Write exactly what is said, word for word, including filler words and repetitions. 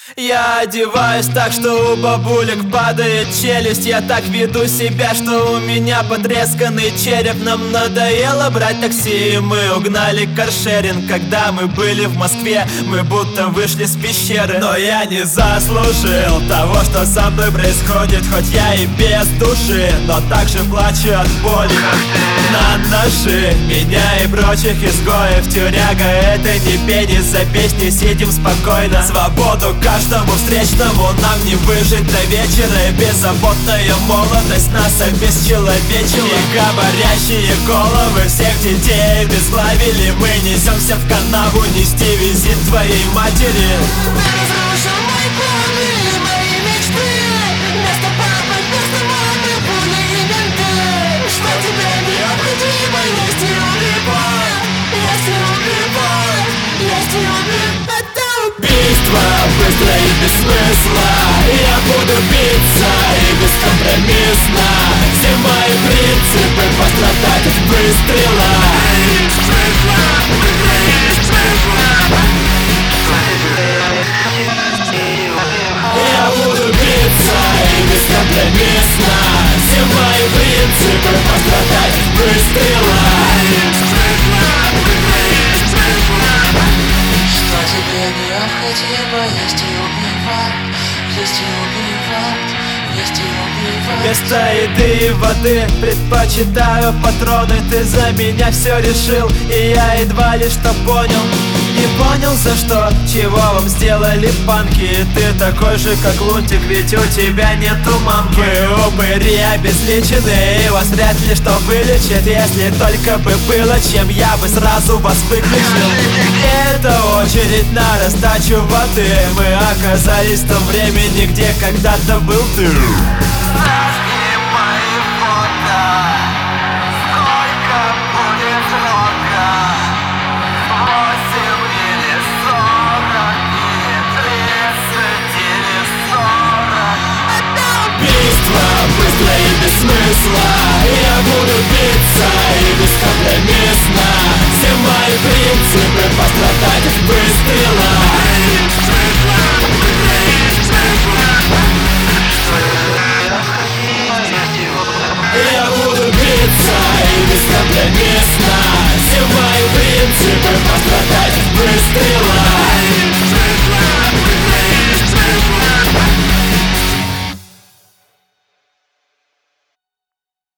Я одеваюсь так, что у бабулек падает челюсть. Я так веду себя, что у меня потресканный череп. Нам надоело брать такси, и мы угнали каршеринг. Когда мы были в Москве, мы будто вышли с пещеры. Но я не заслужил того, что со мной происходит. Хоть я и без души, но также плачу от боли. На ножи меня и прочих изгоев. Тюряга — это не пени за песни, сидим спокойно. Свободу каждому встречному, нам не выжить до вечера. И беззаботная молодость нас обесчеловечила. И говорящие головы всех детей обезглавили. Мы несемся в канаву нести визит твоей матери. Убийство быстро и без смысла. Я буду биться и бескомпромиссно. Все мои принципы пострадать от выстрела. Я буду биться и бескомпромиссно. Все мои принципы пострадать от выстрела. Тебе необходимо, есть и убивать, есть и убивать, есть и убивать. Вместо еды и воды предпочитаю патроны. Ты за меня все решил, и я едва ли что понял. Не понял, за что, чего вам сделали панки. Ты такой же, как лунтик, ведь у тебя нету мамки. Вы упыри обезличены, и вас вряд ли что вылечит. Если только бы было чем, я бы сразу вас выключил. Это очередь на раздачу воды. Мы оказались в том времени, где когда-то был ты. Быстро и без смысла. Я буду биться и бескомпромиссно. Все мои принципы пострадать от выстрела. Я буду биться и бескомпромиссно. Все мои принципы пострадать от выстрела.